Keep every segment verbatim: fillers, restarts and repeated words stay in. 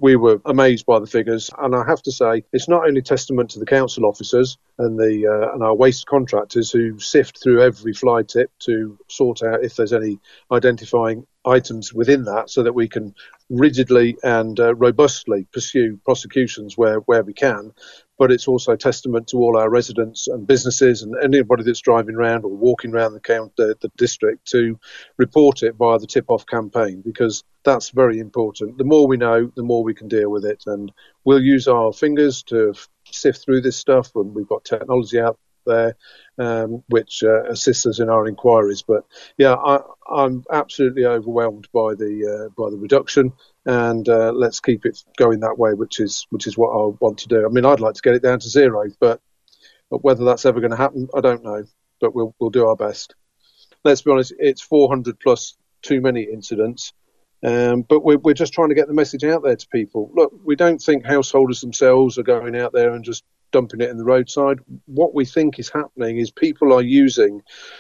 we were amazed by the figures. And I have to say, it's not only testament to the council officers and the uh, and our waste contractors who sift through every fly tip to sort out if there's any identifying items within that, so that we can rigidly and uh, robustly pursue prosecutions where, where we can. But it's also testament to all our residents and businesses and anybody that's driving around or walking around the, count, the, the district to report it via the tip-off campaign, because that's very important. The more we know, the more we can deal with it. And we'll use our fingers to sift through this stuff, and we've got technology out there um, which uh, assists us in our inquiries. But yeah, I, I'm absolutely overwhelmed by the uh, by the reduction, and uh, let's keep it going that way, which is which is what I want to do. I mean, I'd like to get it down to zero, but, but whether that's ever going to happen, I don't know. But we'll we'll do our best. Let's be honest, it's four hundred plus too many incidents. Um, but we're, we're just trying to get the message out there to people. Look, we don't think householders themselves are going out there and just dumping it in the roadside. What we think is happening is people are using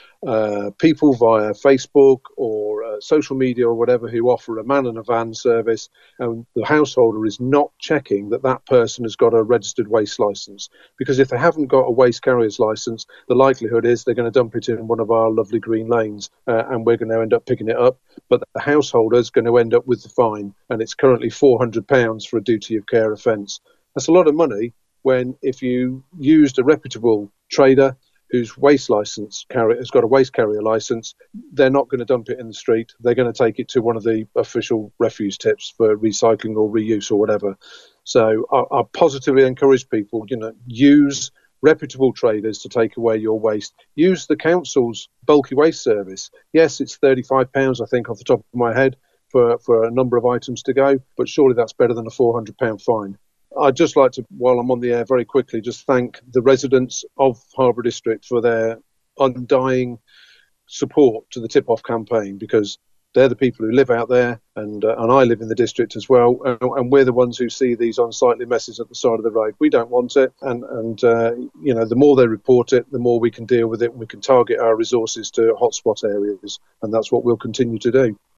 uh, people via Facebook or uh, social media or whatever who offer a man and a van service, and the householder is not checking that that person has got a registered waste licence. Because if they haven't got a waste carrier's licence, the likelihood is they're going to dump it in one of our lovely green lanes, uh, and we're going to end up picking it up. But the householder is going to end up with the fine, and it's currently four hundred pounds for a duty of care offence. That's a lot of money, when if you used a reputable trader whose waste licence carrier has got a waste carrier licence, they're not going to dump it in the street. They're going to take it to one of the official refuse tips for recycling or reuse or whatever. So I, I positively encourage people, you know, use reputable traders to take away your waste. Use the council's bulky waste service. Yes, it's thirty-five pounds, I think, off the top of my head for, for a number of items to go, but surely that's better than a four hundred pounds fine. I'd just like to, while I'm on the air, very quickly just thank the residents of Harborough District for their undying support to the tip-off campaign, because they're the people who live out there, and uh, and I live in the district as well, and, and we're the ones who see these unsightly messes at the side of the road. We don't want it, and, and uh, you know, the more they report it, the more we can deal with it, and we can target our resources to hotspot areas, and that's what we'll continue to do.